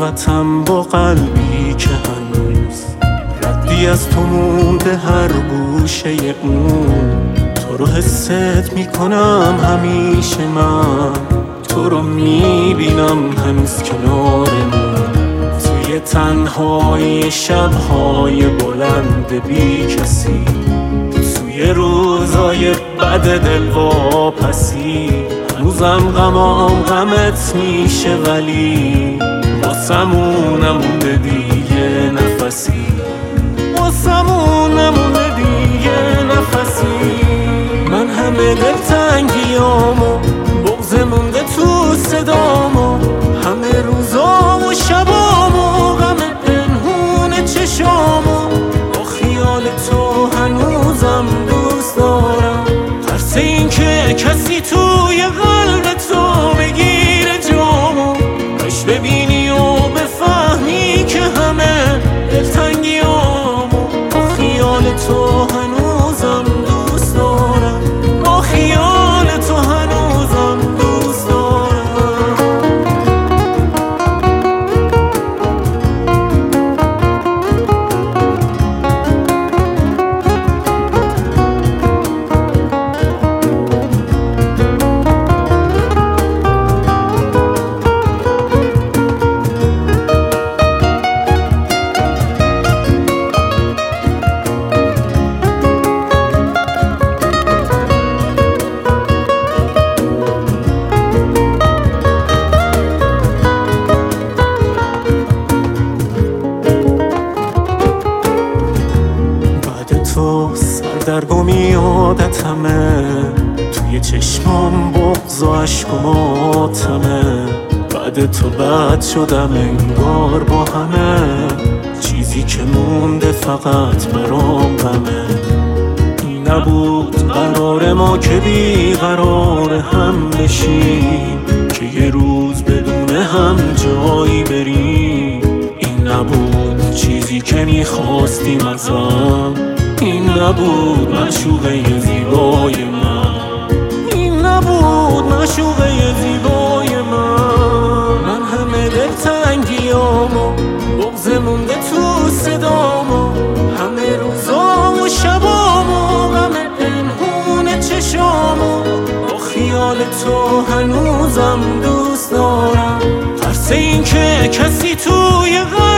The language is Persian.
غلطم با قلبی که هنوز ردی از تو مونده هر گوشه اون. تو رو حست میکنم همیشه، من تو رو میبینم هنوز کنارمون. توی تنهایی شبهای بلند بی کسی، توی روزای بد دلواپسی، هنوزم غمام غمت میشه ولی واسمون نمونده دیگه نفسی، واسمون نمونده دیگه نفسی. من همه دلتنگیامو بغض مونده تو صدامو، همه روزا و شبامو غم پنهون چشامو. با خیال تو هنوزم دوست دارم، ترس این که کسی توی قلب تو بگیره جامو. کاش ببینی و بفهمی که همه دلتنگیامو با خیال تو هنوزم دوست دارم، با خیال تو هنوزم دوست دارم. سردرگمی عادتمه، توی چشمام بغض و عشق و ماتمه. بعد تو بد شدم انگار با همه، چیزی که مونده فقط برام غمه. این نبود قرار ما که بی قرار هم بشیم، که یه روز بدون هم جایی بریم. این نبود چیزی که میخواستیم ازم، این نبود معشوقه زیبای من، این نبود معشوقه زیبای من. من همه دلتنگیامو بغض مونده تو صدامو، همه روزا و شبامو غم پنهون چشامو. با خیال تو هنوزم دوست دارم، ترس این که کسی توی